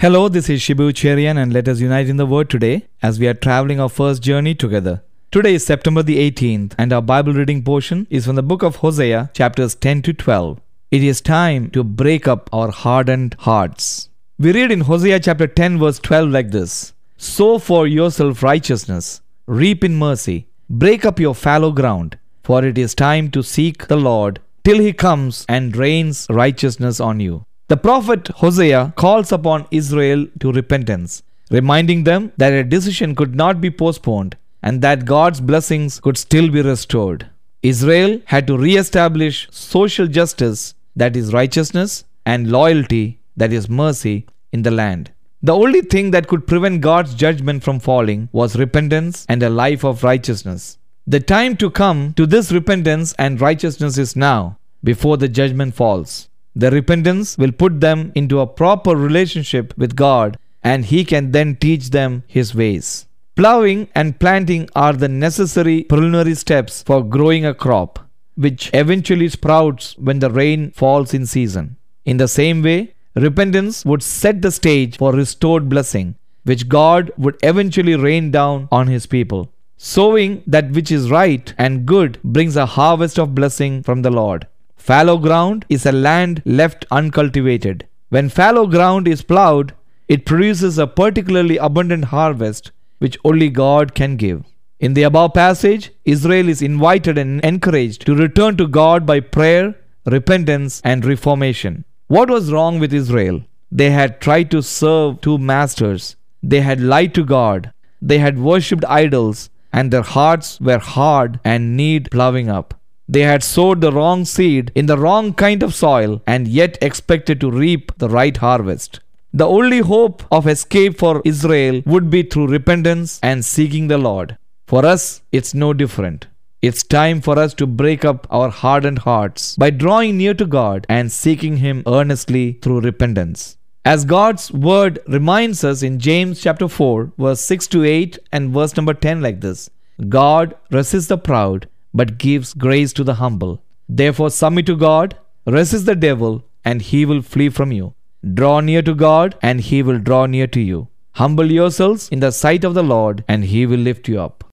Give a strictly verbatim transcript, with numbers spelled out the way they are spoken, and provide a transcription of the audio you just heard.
Hello, this is Shibu Cherian, and let us unite in the Word today as we are traveling our first journey together. Today is September the eighteenth, and our Bible reading portion is from the book of Hosea, chapters ten to twelve. It is time to break up our hardened hearts. We read in Hosea chapter ten, verse twelve like this: Sow for yourself righteousness, reap in mercy, break up your fallow ground, for it is time to seek the Lord till he comes and rains righteousness on you. The prophet Hosea calls upon Israel to repentance, reminding them that a decision could not be postponed and that God's blessings could still be restored. Israel had to re-establish social justice, that is righteousness, and loyalty, that is mercy, in the land. The only thing that could prevent God's judgment from falling was repentance and a life of righteousness. The time to come to this repentance and righteousness is now, before the judgment falls. The repentance will put them into a proper relationship with God, and He can then teach them His ways. Plowing and planting are the necessary preliminary steps for growing a crop, which eventually sprouts when the rain falls in season. In the same way, repentance would set the stage for restored blessing, which God would eventually rain down on His people. Sowing that which is right and good brings a harvest of blessing from the Lord. Fallow ground is a land left uncultivated. When fallow ground is plowed, it produces a particularly abundant harvest which only God can give. In the above passage, Israel is invited and encouraged to return to God by prayer, repentance, and reformation. What was wrong with Israel? They had tried to serve two masters. They had lied to God. They had worshipped idols, and their hearts were hard and need plowing up. They had sowed the wrong seed in the wrong kind of soil and yet expected to reap the right harvest. The only hope of escape for Israel would be through repentance and seeking the Lord. For us, it's no different. It's time for us to break up our hardened hearts by drawing near to God and seeking Him earnestly through repentance. As God's word reminds us in James chapter four, verse six to eight and verse number ten like this: God resists the proud, but gives grace to the humble. Therefore submit to God, resist the devil, and he will flee from you. Draw near to God, and he will draw near to you. Humble yourselves in the sight of the Lord, and he will lift you up.